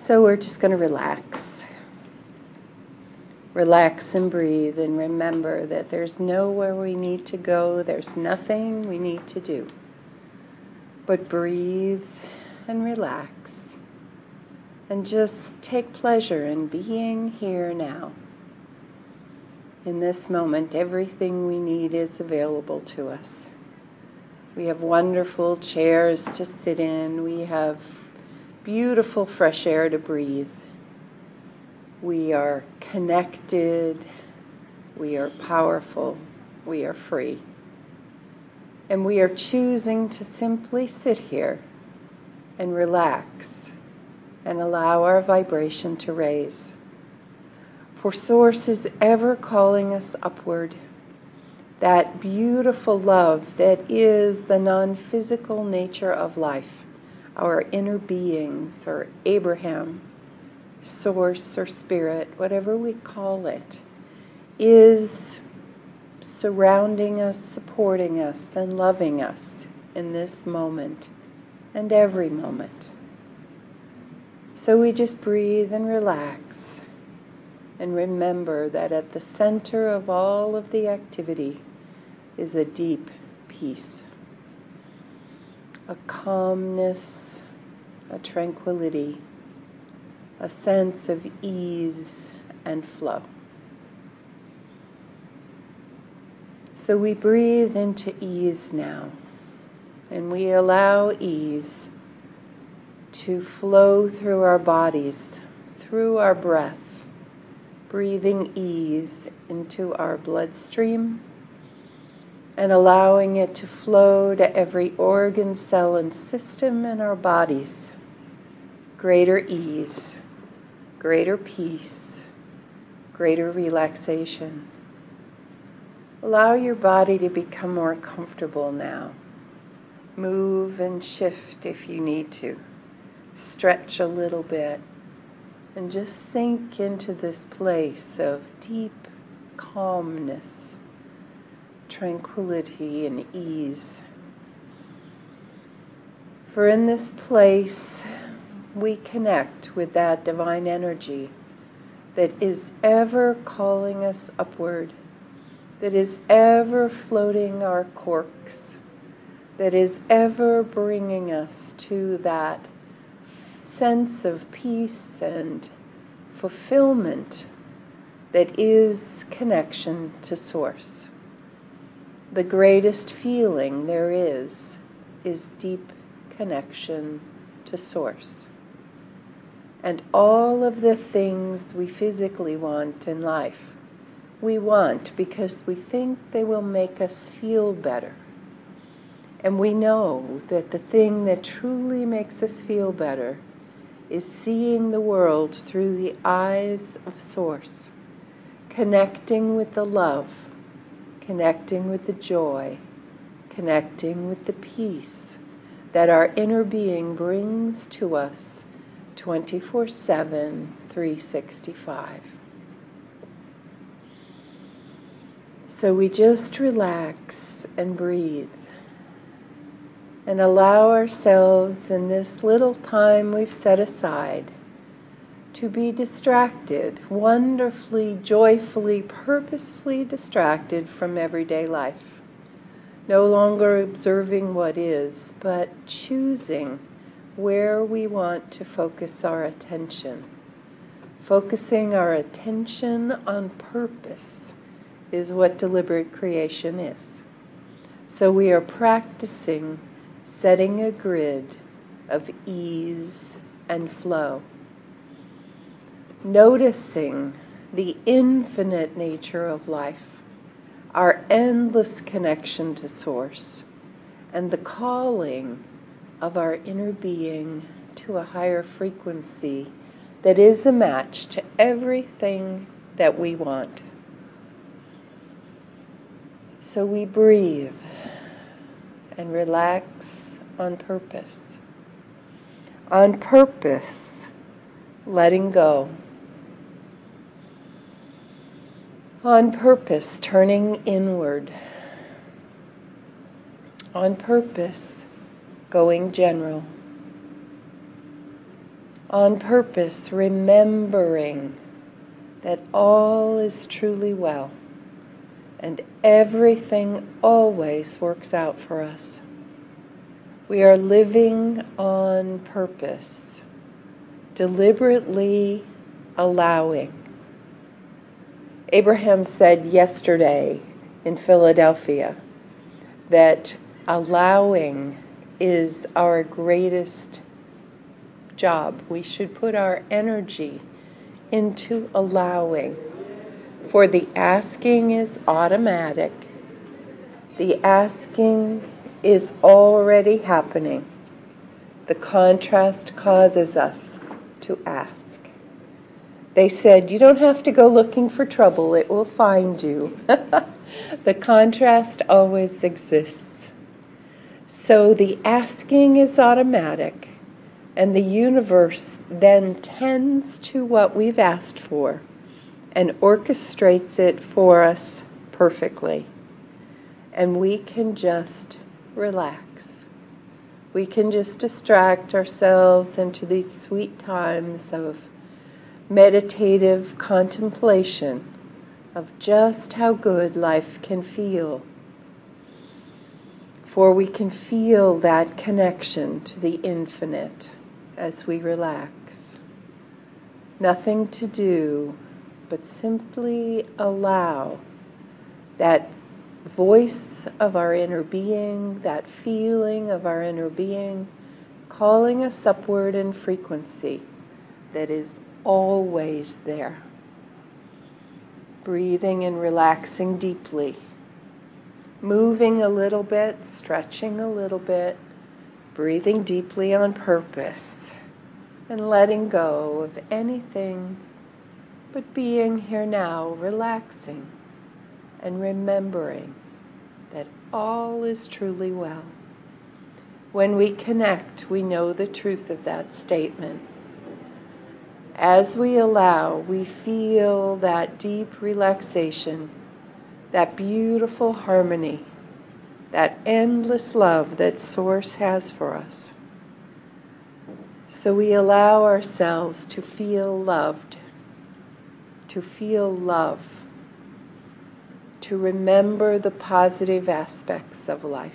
So we're just going to relax. Relax and breathe, and remember that there's nowhere we need to go, there's nothing we need to do. But breathe and relax, and just take pleasure in being here now. In this moment, everything we need is available to us. We have wonderful chairs to sit in, we have beautiful fresh air to breathe. We are connected, we are powerful, we are free. And we are choosing to simply sit here and relax and allow our vibration to raise. For Source is ever calling us upward. That beautiful love that is the non-physical nature of life, our inner beings, or Abraham, Source or Spirit, whatever we call it, is surrounding us, supporting us, and loving us in this moment and every moment. So we just breathe and relax and remember that at the center of all of the activity is a deep peace, a calmness, a tranquility, a sense of ease and flow. So we breathe into ease now, and we allow ease to flow through our bodies, through our breath, breathing ease into our bloodstream and allowing it to flow to every organ, cell, and system in our bodies. Greater ease, greater peace, greater relaxation. Allow your body to become more comfortable now. Move and shift if you need to. Stretch a little bit. And just sink into this place of deep calmness, tranquility, and ease. For in this place, we connect with that divine energy that is ever calling us upward, that is ever floating our corks, that is ever bringing us to that sense of peace and fulfillment that is connection to Source. The greatest feeling there is deep connection to Source. And all of the things we physically want in life, we want because we think they will make us feel better. And we know that the thing that truly makes us feel better is seeing the world through the eyes of Source, connecting with the love, connecting with the joy, connecting with the peace that our inner being brings to us 24/7, 365. So we just relax and breathe and allow ourselves in this little time we've set aside to be distracted, wonderfully, joyfully, purposefully distracted from everyday life. No longer observing what is, but choosing where we want to focus our attention. Focusing our attention on purpose is what deliberate creation is. So we are practicing setting a grid of ease and flow. Noticing the infinite nature of life, our endless connection to Source, and the calling of our inner being to a higher frequency that is a match to everything that we want. So we breathe and relax on purpose. On purpose, letting go. On purpose, turning inward. On purpose, going general. on purpose, remembering that all is truly well and everything always works out for us. We are living on purpose, deliberately allowing. Abraham said yesterday in Philadelphia that allowing is our greatest job. We should put our energy into allowing. For the asking is automatic. The asking is already happening. The contrast causes us to ask. They said, you don't have to go looking for trouble, it will find you. The contrast always exists. So the asking is automatic, and the universe then tends to what we've asked for and orchestrates it for us perfectly. And we can just relax. We can just distract ourselves into these sweet times of meditative contemplation of just how good life can feel. For we can feel that connection to the infinite as we relax. Nothing to do but simply allow that voice of our inner being, that feeling of our inner being, calling us upward in frequency that is always there. Breathing and relaxing deeply. Moving a little bit, stretching a little bit, breathing deeply on purpose, and letting go of anything but being here now, relaxing and remembering that all is truly well. When we connect, we know the truth of that statement. As we allow, we feel that deep relaxation, that beautiful harmony, that endless love that Source has for us. So we allow ourselves to feel loved, to feel love, to remember the positive aspects of life.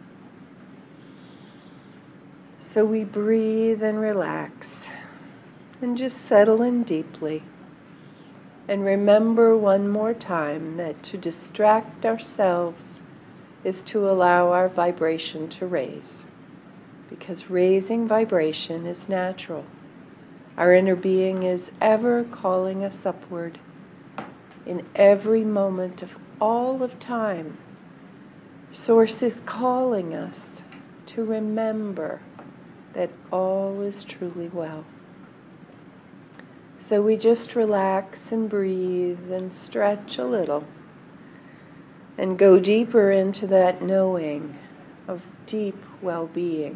So we breathe and relax and just settle in deeply. And remember one more time that to distract ourselves is to allow our vibration to raise. Because raising vibration is natural. Our inner being is ever calling us upward. In every moment of all of time, Source is calling us to remember that all is truly well. So we just relax and breathe and stretch a little and go deeper into that knowing of deep well-being,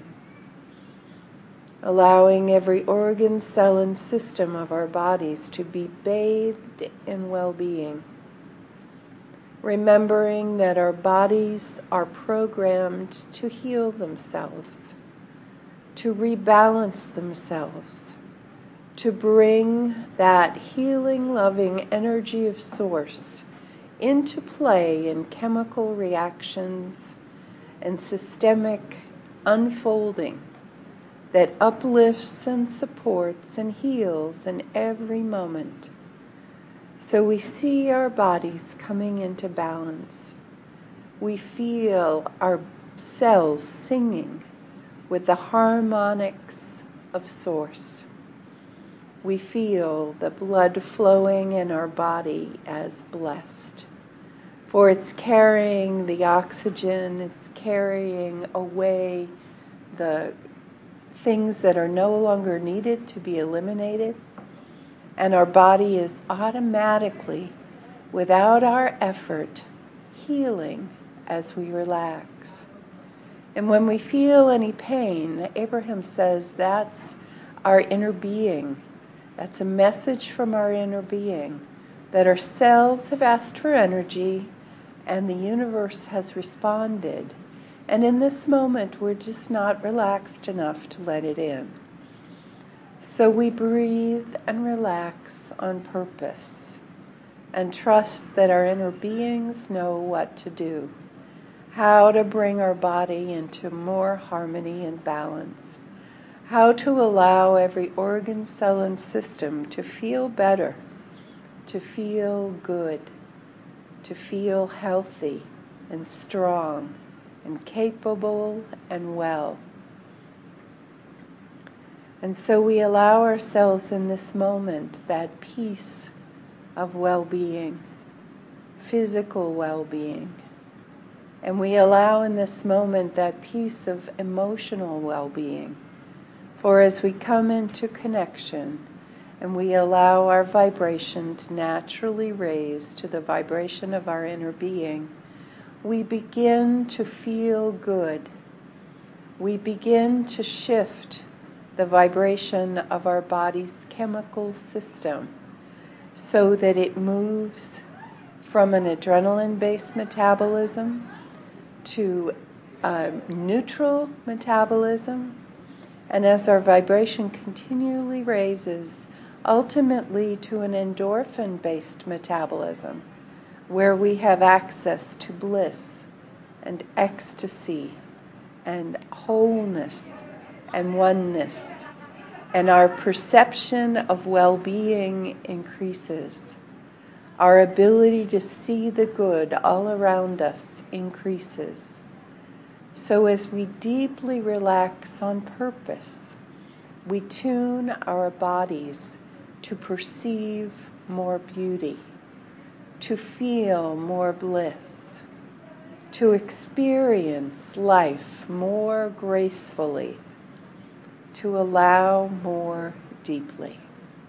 allowing every organ, cell, and system of our bodies to be bathed in well-being, remembering that our bodies are programmed to heal themselves, to rebalance themselves, to bring that healing, loving energy of Source into play in chemical reactions and systemic unfolding that uplifts and supports and heals in every moment. So we see our bodies coming into balance. We feel our cells singing with the harmonics of Source. We feel the blood flowing in our body as blessed. For it's carrying the oxygen, it's carrying away the things that are no longer needed to be eliminated. And our body is automatically, without our effort, healing as we relax. And when we feel any pain, Abraham says that's our inner being. That's a message from our inner being that our cells have asked for energy and the universe has responded. And in this moment, we're just not relaxed enough to let it in. So we breathe and relax on purpose and trust that our inner beings know what to do, how to bring our body into more harmony and balance, how to allow every organ, cell, and system to feel better, to feel good, to feel healthy and strong and capable and well. And so we allow ourselves in this moment that peace of well-being, physical well-being. And we allow in this moment that peace of emotional well-being. For as we come into connection and we allow our vibration to naturally raise to the vibration of our inner being, we begin to feel good. We begin to shift the vibration of our body's chemical system so that it moves from an adrenaline-based metabolism to a neutral metabolism, and as our vibration continually raises, ultimately to an endorphin-based metabolism, where we have access to bliss and ecstasy and wholeness and oneness, and our perception of well-being increases. Our ability to see the good all around us increases. So as we deeply relax on purpose, we tune our bodies to perceive more beauty, to feel more bliss, to experience life more gracefully, to allow more deeply.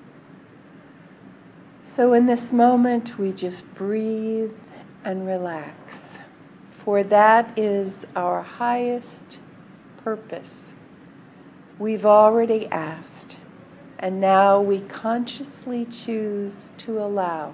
So in this moment, we just breathe and relax, for that is our highest purpose. We've already asked, and now we consciously choose to allow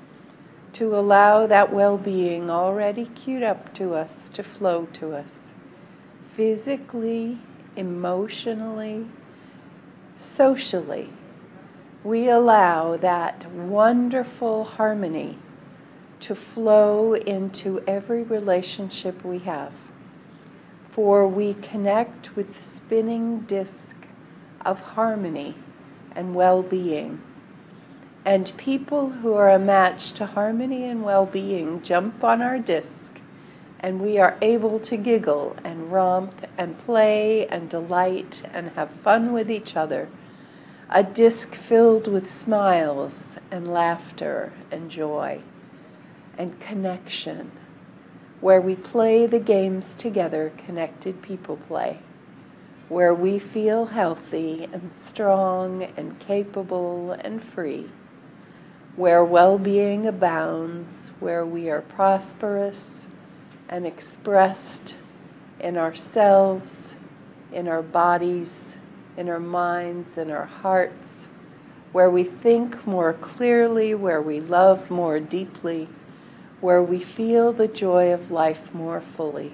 that well-being already queued up to us to flow to us, physically, emotionally, socially. We allow that wonderful harmony to flow into every relationship we have, for we connect with the spinning disk of harmony and well-being. And people who are a match to harmony and well-being jump on our disc, and we are able to giggle and romp and play and delight and have fun with each other. A disc filled with smiles and laughter and joy and connection, where we play the games together connected people play, where we feel healthy and strong and capable and free, where well-being abounds, where we are prosperous and expressed in ourselves, in our bodies, in our minds, in our hearts, where we think more clearly, where we love more deeply, where we feel the joy of life more fully.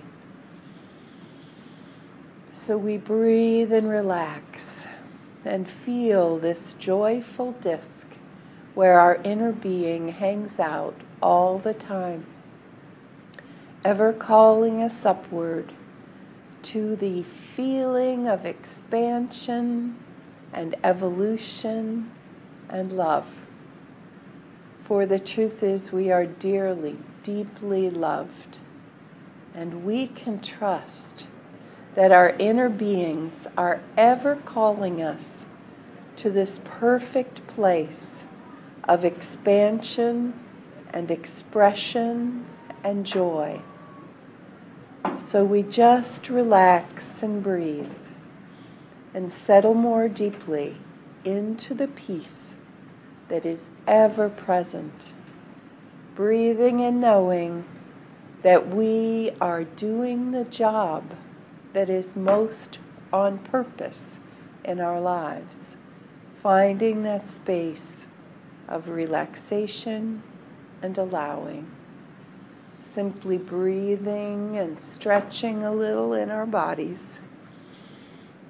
So we breathe and relax and feel this joyful disc where our inner being hangs out all the time, ever calling us upward to the feeling of expansion and evolution and love. For the truth is, we are dearly, deeply loved, and we can trust that our inner beings are ever calling us to this perfect place of expansion and expression and joy. So we just relax and breathe and settle more deeply into the peace that is ever present, breathing and knowing that we are doing the job that is most on purpose in our lives, finding that space of relaxation and allowing, simply breathing and stretching a little in our bodies,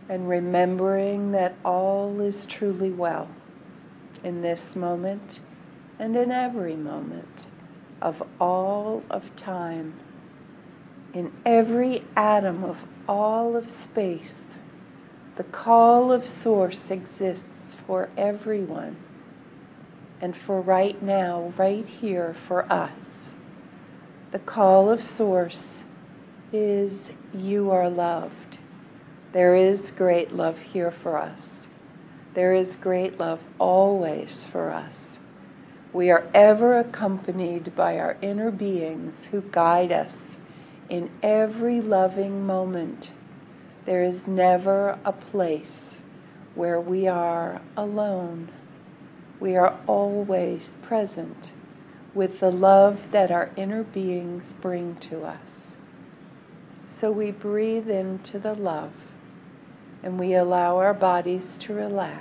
and remembering that all is truly well in this moment and in every moment of all of time, in every atom of all of space. The call of Source exists for everyone, and for right now, right here, for us. The call of Source is, you are loved. There is great love here for us. There is great love always for us. We are ever accompanied by our inner beings who guide us in every loving moment. There is never a place where we are alone. We are always present with the love that our inner beings bring to us. So we breathe into the love, and we allow our bodies to relax.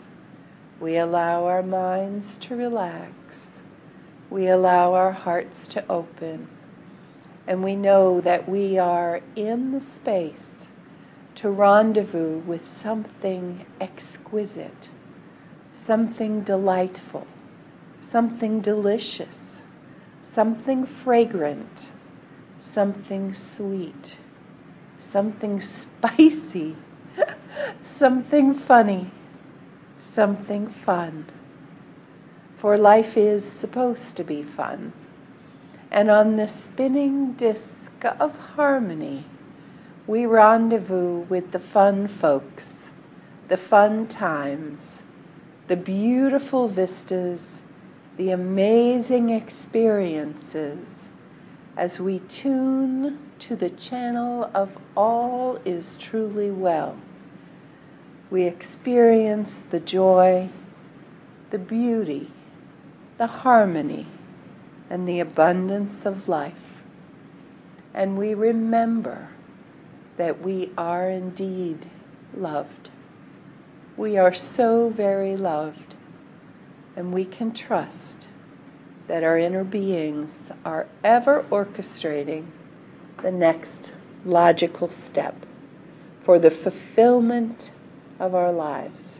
We allow our minds to relax. We allow our hearts to open. And we know that we are in the space to rendezvous with something exquisite, something delightful, something delicious, something fragrant, something sweet, something spicy, something funny, something fun. For life is supposed to be fun. And on the spinning disc of harmony, we rendezvous with the fun folks, the fun times, the beautiful vistas, the amazing experiences, as we tune to the channel of all is truly well. We experience the joy, the beauty, the harmony, and the abundance of life. And we remember that we are indeed loved. We are so very loved, and we can trust that our inner beings are ever orchestrating the next logical step for the fulfillment of our lives.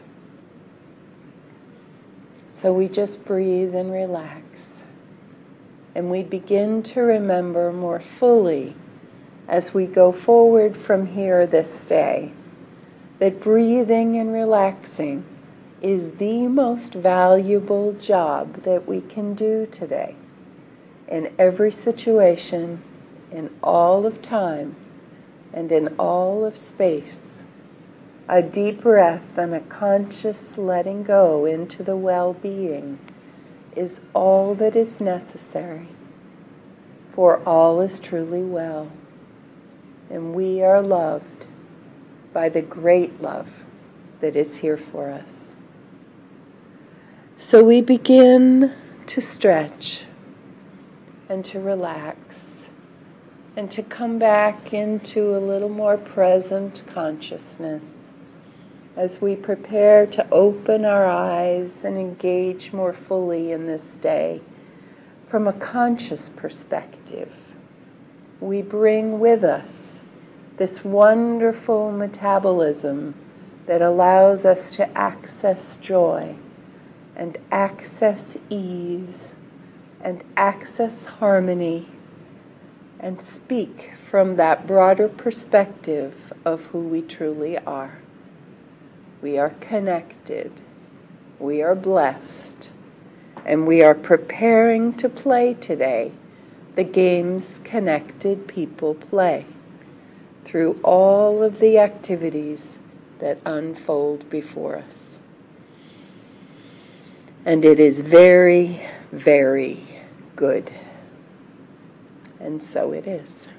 So we just breathe and relax, and we begin to remember more fully as we go forward from here this day that breathing and relaxing is the most valuable job that we can do today in every situation, in all of time, and in all of space. A deep breath and a conscious letting go into the well-being is all that is necessary, for all is truly well, and we are loved by the great love that is here for us. So we begin to stretch and to relax and to come back into a little more present consciousness as we prepare to open our eyes and engage more fully in this day from a conscious perspective. We bring with us this wonderful metabolism that allows us to access joy and access ease and access harmony and speak from that broader perspective of who we truly are. We are connected, we are blessed, and we are preparing to play today the games connected people play through all of the activities that unfold before us. And it is very, very good. And so it is.